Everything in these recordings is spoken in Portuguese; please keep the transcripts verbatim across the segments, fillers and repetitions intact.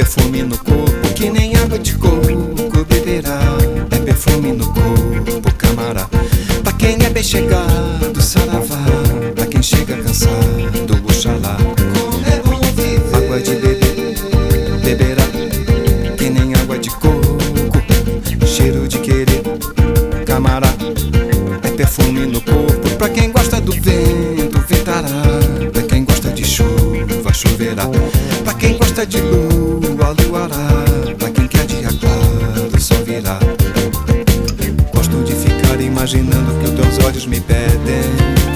perfume no corpo, que nem água de coco beberá. É perfume no corpo, camará. Pra quem é bem chegado, saravá. Pra quem chega cansado, oxalá. Como é bom viver. Água de beber, beberá. Que nem água de coco, cheiro de querer, camará. É perfume no corpo. Pra quem gosta do vento, ventará. Pra quem gosta de chuva, choverá. Pra quem gosta de lua, luará. Pra quem quer dia claro, sol virá. Gosto de ficar imaginando que os teus olhos me pedem.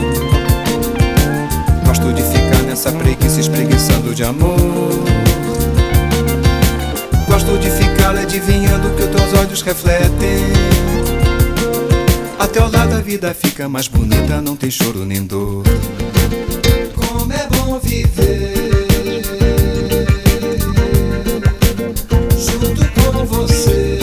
Gosto de ficar nessa preguiça espreguiçando de amor. Gosto de ficar adivinhando o que os teus olhos refletem. Até o lado a vida fica mais bonita, não tem choro nem dor. Como é bom viver junto com você.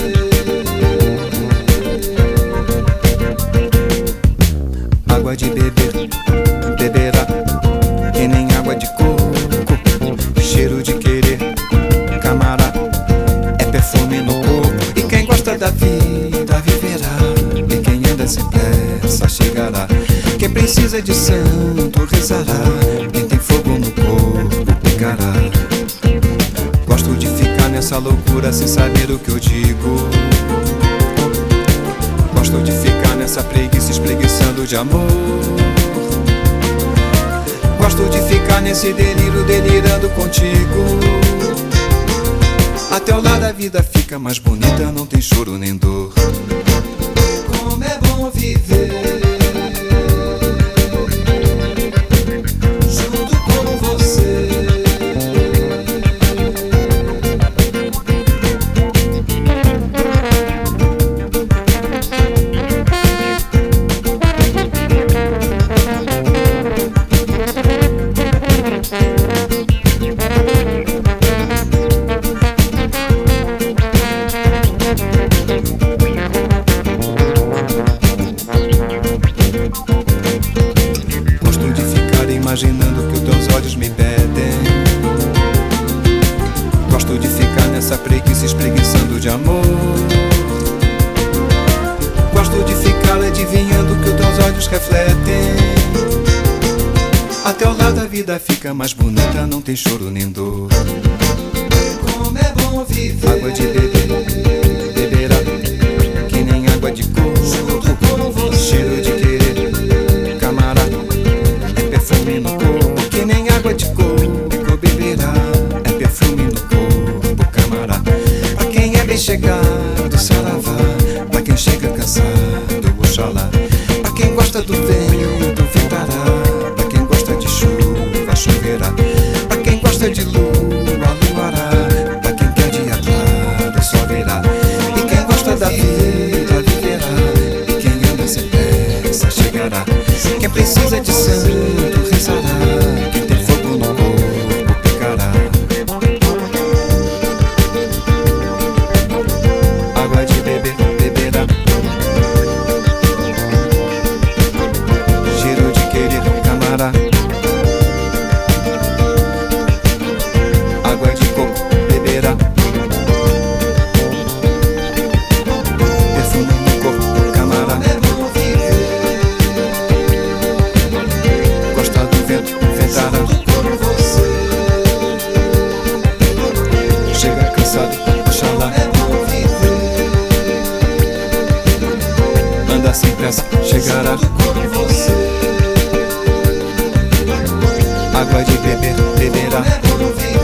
Água de beber, beberá. Que nem água de coco, cheiro de querer, camará. É perfume no corpo. E quem gosta da vida viverá. E quem anda sem pressa chegará. Quem precisa de santo rezará. Quem tem fogo no corpo pecará. Gosto de ficar nessa loucura sem saber o que eu digo. Gosto de ficar nessa preguiça espreguiçando de amor. Gosto de ficar nesse delírio delirando contigo. Até o lado a vida fica mais bonita, não tem choro nem dor. Como é bom viver junto com você. Gosto de ficar imaginando que os teus olhos me pedem. Gosto de ficar nessa preguiça espreguiçando de amor. Gosto de ficar adivinhando o que os teus olhos refletem. Até o lado a vida fica mais bonita, não tem choro nem dor. Como é bom viver. Água de beber, beberá. Que nem água de coco, junto com você. cheiro de querer, camará. É perfume no corpo. Que nem água de coco beberá. É perfume no corpo, camará. Pra quem é bem chegado, saravá. Pra quem chega cansado, oxalá. Pra quem gosta do vento, ventará. Pra quem gosta de chuva, choverá. Pra quem gosta de lua, luará. Pra quem quer dia claro, sol virá. E quem gosta da vida, viverá. E quem anda sem pressa, chegará. Quem precisa de santo, rezará. Quem tem fogo no corpo, pecará. Água de beber, beberá. Cheiro de querer, camará. Água de coco, beberá. Perfume no corpo, camará. Como é bom viver Gosta do vento, ventará. junto com você. Chega cansado, oxalá. É bom viver Anda sem pressa, chegará. junto com você. Água de beber, beberá. É bom viver